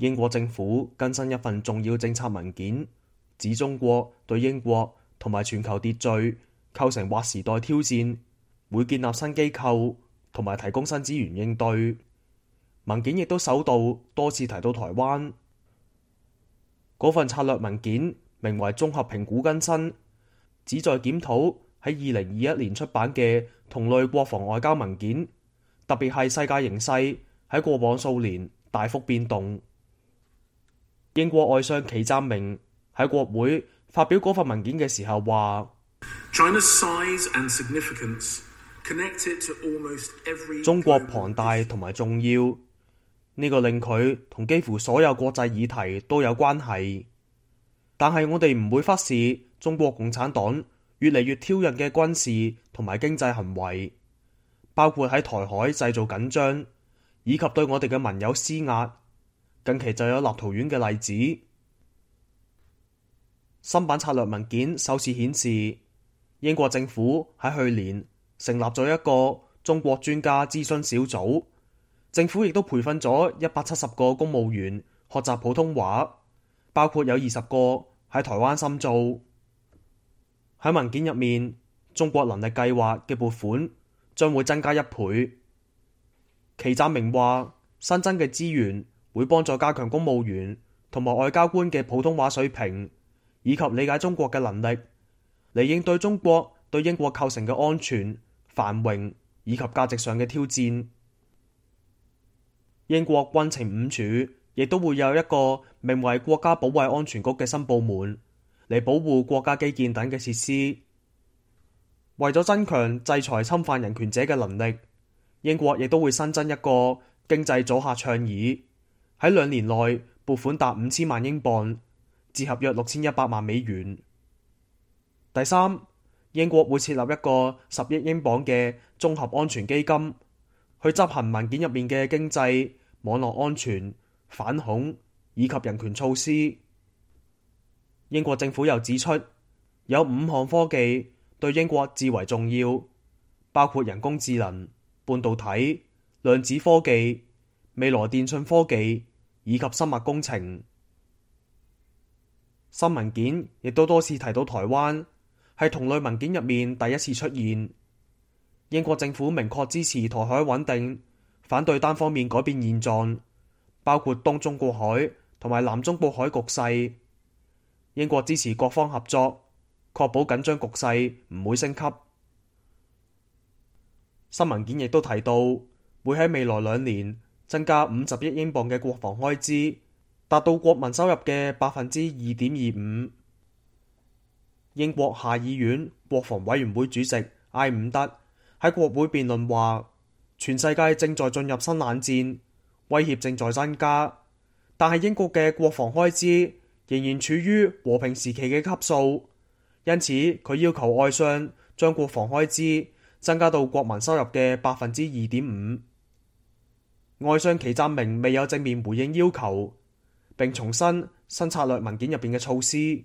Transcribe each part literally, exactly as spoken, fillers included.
英國政府更新一份重要政策文件，指中國對英國同埋全球秩序構成劃時代挑戰，會建立新機構同埋提供新資源應對。文件亦都首度多次提到台灣。嗰份策略文件名為綜合評估更新，旨在檢討喺二零二一年出版嘅同類國防外交文件，特別係世界形勢喺過往數年大幅變動。英國外相祁湛明喺國會發表嗰份文件嘅時候話：中國龐大同埋重要，呢個令佢同幾乎所有國際議題都有關係。但係我哋唔會忽視中國共產黨越嚟越挑釁嘅軍事同埋經濟行為，包括喺台海製造緊張，以及對我哋嘅盟友施壓。近期就有立陶宛嘅例子。新版策略文件首次顯示，英國政府喺去年成立咗一個中國專家諮詢小組，政府亦都培訓咗一百七十個公務員學習普通話，包括有二十個喺台灣深造。喺文件入面，中國能力計劃嘅撥款將會增加一倍。祁湛明話，新增嘅資源會幫助加強公務員同埋外交官嘅普通話水平，以及理解中國嘅能力，嚟應對中國對英國構成嘅安全、繁榮以及價值上嘅挑戰。英國軍情五處亦都會有一個名為國家保衛安全局嘅新部門，嚟保護國家基建等嘅設施。為咗增強制裁侵犯人權者嘅能力，英國亦都會新增一個經濟阻嚇倡議，喺兩年內撥款達五千萬英鎊，折合約六千一百萬美元。第三，英國會設立一個十億英鎊嘅綜合安全基金，去執行文件入面嘅經濟、網絡安全、反恐以及人權措施。英國政府又指出，有五項科技對英國至為重要，包括人工智能、半導體、量子科技、未來電訊科技以及生物工程。新文件亦都多次提到台灣，係同類文件入面第一次出現。英國政府明確支持台海穩定，反對單方面改變現狀，包括東中國海同埋南中國海局勢。英國支持各方合作，確保緊張局勢唔會升級。新文件亦都提到，會喺未來兩年增加五十億英鎊嘅國防開支，達到國民收入嘅百分之二點二五。英國下議院國防委員會主席艾伍德喺國會辯論話，全世界正在進入新冷戰，威脅正在增加，但係英國嘅國防開支仍然處於和平時期嘅級數，因此佢要求外相將國防開支增加到國民收入嘅百分之二點五。外相祁湛明未有正面回應要求，並重申新策略文件入邊嘅措施。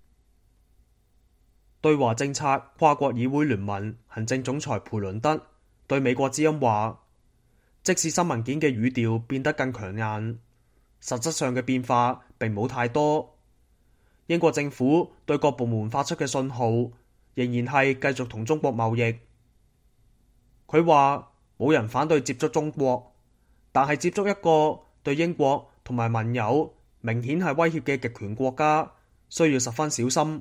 對華政策跨國議會聯盟行政總裁培倫德對美國之音話，即使新文件嘅語調變得更強硬，實質上嘅變化並冇太多。英國政府對各部門發出嘅信號仍然係繼續同中國貿易。佢話冇人反對接觸中國，但係接觸一個對英國同埋盟友明顯係威脅嘅極權國家，需要十分小心。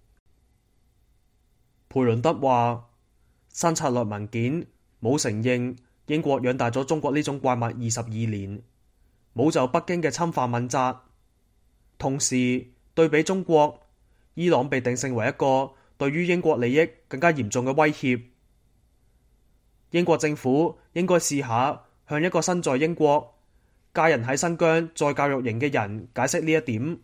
培倫德話，新策略文件冇承認英國養大咗中國呢種怪物二十二年，冇就北京嘅侵犯問責。同時對比中國，伊朗被定性為一個對於英國利益更加嚴重嘅威脅。英國政府應該試下向一個身在英國、家人喺新疆再教育營嘅人解釋呢一點。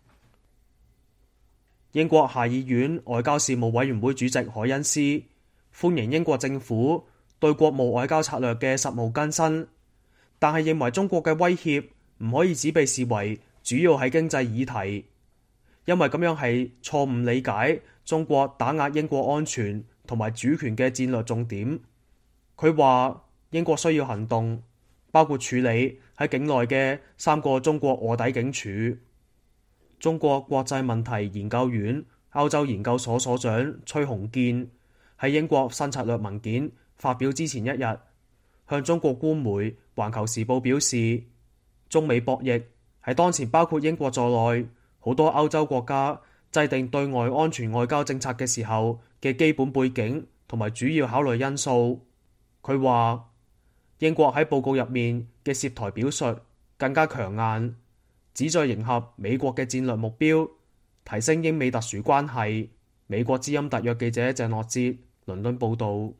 英國下議院外交事務委員會主席凱恩斯歡迎英國政府對國務外交策略嘅實務更新，但係認為中國嘅威脅唔可以只被視為主要係經濟議題，因為咁樣係錯誤理解中國打壓英國安全同埋主權嘅戰略重點。佢話英國需要行動， 包括處理喺境內嘅三個中國臥底警署。中國國際問題研究院歐洲研究所所長崔洪建喺英國新策略文件發表之前一日，向中國官媒《環球時報》表示，中美博弈係當前包括英國在內好多歐洲國家制定對外安全外交政策嘅時候嘅基本背景同埋主要考慮因素。佢話英國喺報告入面嘅涉台表述更加強硬，旨在迎合美國嘅戰略目標，提升英美特殊關係。美國之音特約記者鄭諾哲倫敦報導。